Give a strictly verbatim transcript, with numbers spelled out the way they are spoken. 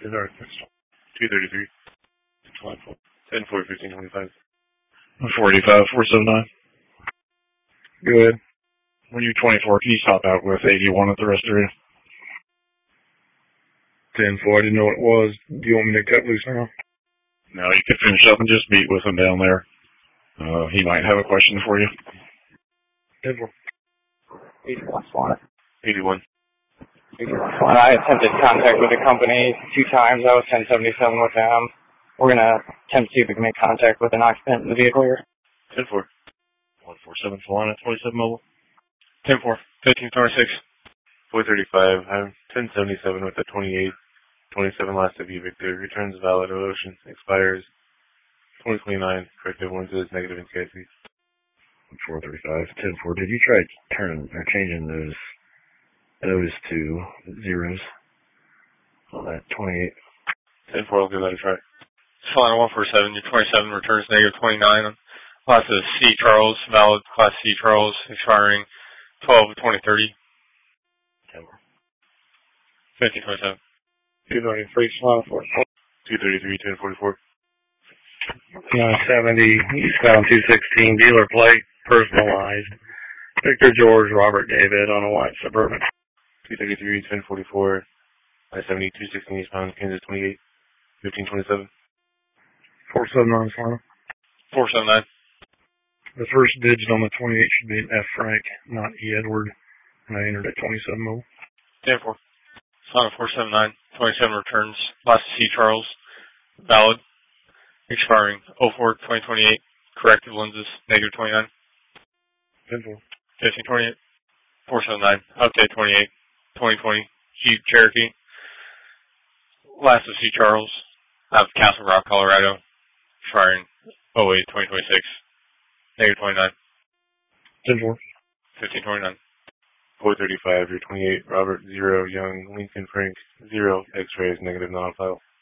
Is our two thirty-three. ten four fifteen twenty-five. forty-five, four seven nine. Good. When you're twenty-four, can you stop out with eighty-one at the rest area? ten four, I didn't know what it was. Do you want me to cut loose now? No, you could finish up and just meet with him down there. Uh, he might have a question for you. ten four. eighty-one, Swan. eighty-one. eighty-one, Swan. I attempted contact with the company two times. I was ten seventy-seven with them. We're going to attempt to see if we can make contact with an occupant in the vehicle here. ten four. one four seven Solana, twenty-seven mobile. ten four, fifteen twenty-six. four thirty-five. I'm ten seventy-seven with the twenty-eight. twenty-seven last of you, Victor. Returns valid. Ocean expires twenty twenty-nine. Corrective lenses, negative in C I C. four thirty-five, ten four. Did you try turning or changing those those to zeros on that twenty-eight? ten four, I'll give that a try. Solana one four seven, your twenty-seven returns negative twenty-nine. Class of C Charles, valid. Class C Charles, expiring twelve twenty thirty. fifteen twenty-seven. two thirty-three, Solana four. two thirty-three, ten forty-four. nine seventy, eastbound two sixteen, dealer plate, personalized. Victor George, Robert David on a white Suburban. two thirty-three, ten forty-four. nine seventy, two sixteen, eastbound Kansas twenty-eight. fifteen twenty-seven. four seven nine, Solana. four seven nine. The first digit on the twenty-eight should be an F. Frank, not E. Edward. And I entered at twenty-seven mobile. ten four. Solana four seven nine, twenty-seven returns. Class C Charles, valid. Expiring oh four twenty twenty-eight. Corrective lenses, negative twenty-nine. ten four. fifteen twenty-eight. four seven nine. Update twenty-eight. twenty twenty. Jeep Cherokee. Last of C Charles. Out of Castle Rock, Colorado. Expiring oh eight twenty twenty-six. Negative twenty-nine. ten four. fifteen twenty-nine. four thirty-five, your twenty-eight. Robert, zero. Young, Lincoln, Frank, zero. X-rays, negative non-file.